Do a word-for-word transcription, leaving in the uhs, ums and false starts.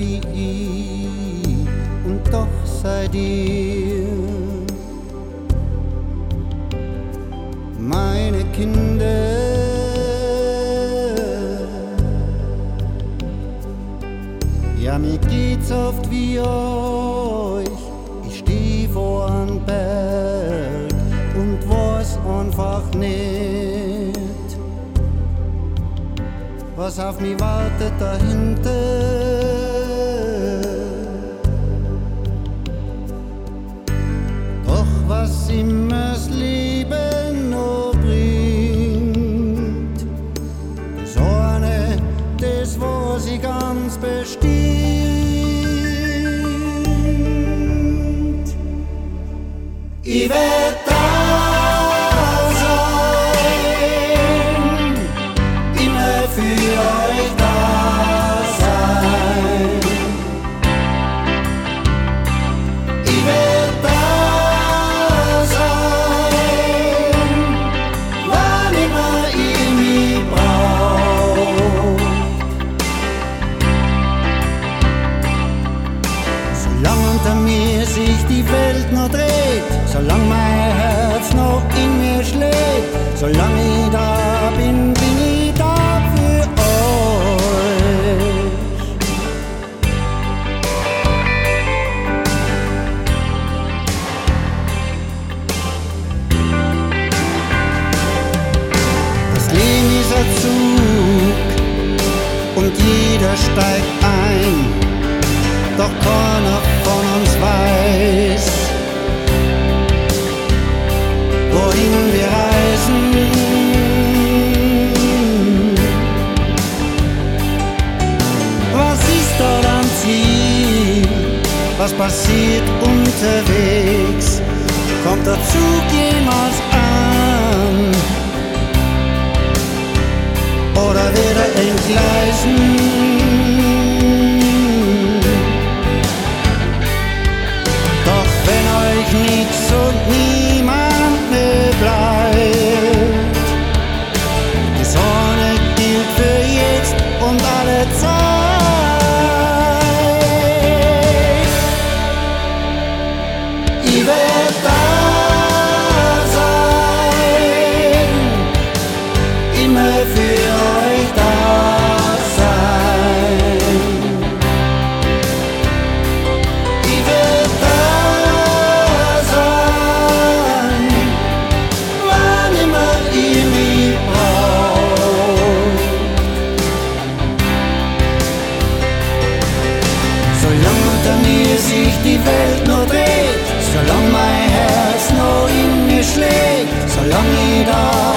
wie ich, und doch seid ihr meine Kinder. Ja, mir geht's oft wie euch, ich steh vor einem Berg und weiß einfach nicht, was auf mich wartet dahinter. Doch was immer das Leben noch bringt, das eine, das weiß ich ganz bestimmt. Ich werd da sein, immer für euch da sein. Ich werd da sein, wann immer ihr mich braucht. Solange unter mir sich die Welt noch dreht, solange mein Herz noch in mir schlägt, solange ich da bin, bin ich da für euch. Das Leben ist ein Zug und jeder steigt ein, doch keiner von uns weiß, wohin wir reisen. Was ist dort am Ziel? Was passiert unterwegs? Kommt der Zug jemals an? Oder wird er entgleisen? Doch wenn euch nichts und niemand mehr bleibt, die Sonne gilt für jetzt und alle Zeit. Ich werd da sein, immer für euch da sein. Ich werd da sein, wann immer ihr mich braucht. Solange unter mir sich die Welt nur dreht, solange mein Herz noch in mir schlägt, solange ich da